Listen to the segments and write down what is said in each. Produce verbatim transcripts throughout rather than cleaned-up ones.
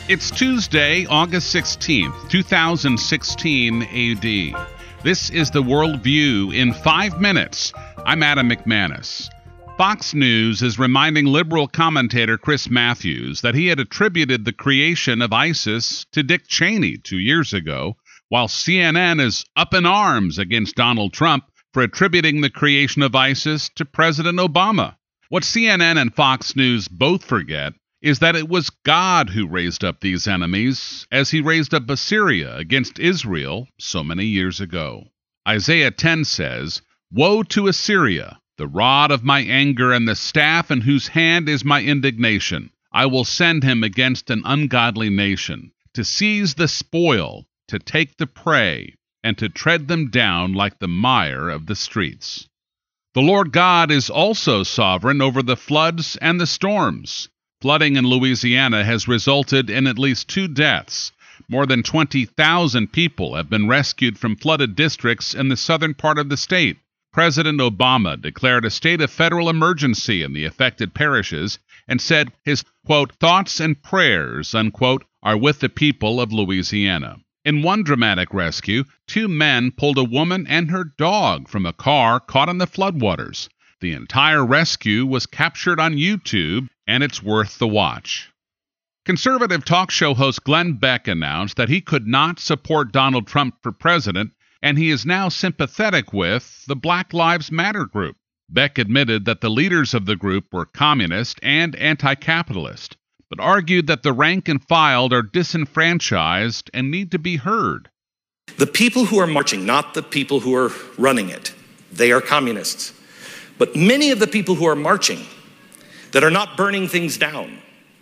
It's Tuesday, August sixteenth, two thousand sixteen A D. This is the World View in five minutes. I'm Adam McManus. Fox News is reminding liberal commentator Chris Matthews that he had attributed the creation of ISIS to Dick Cheney two years ago, while C N N is up in arms against Donald Trump for attributing the creation of ISIS to President Obama. What C N N and Fox News both forget is that it was God who raised up these enemies, as he raised up Assyria against Israel so many years ago. Isaiah ten says, "Woe to Assyria, the rod of my anger and the staff in whose hand is my indignation. I will send him against an ungodly nation, to seize the spoil, to take the prey, and to tread them down like the mire of the streets." The Lord God is also sovereign over the floods and the storms. Flooding in Louisiana has resulted in at least two deaths. More than twenty thousand people have been rescued from flooded districts in the southern part of the state. President Obama declared a state of federal emergency in the affected parishes and said his, quote, thoughts and prayers, unquote, are with the people of Louisiana. In one dramatic rescue, two men pulled a woman and her dog from a car caught in the floodwaters. The entire rescue was captured on YouTube, and it's worth the watch. Conservative talk show host Glenn Beck announced that he could not support Donald Trump for president, and he is now sympathetic with the Black Lives Matter group. Beck admitted that the leaders of the group were communist and anti-capitalist, but argued that the rank and file are disenfranchised and need to be heard. The people who are marching, not the people who are running it, they are communists. But many of the people who are marching that are not burning things down,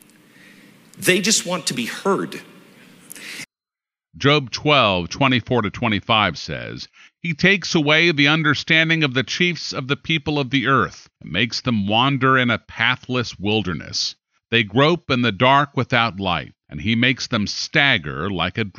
they just want to be heard. Job twelve, twenty-four to twenty-five says, "He takes away the understanding of the chiefs of the people of the earth, and makes them wander in a pathless wilderness. They grope in the dark without light, and he makes them stagger like a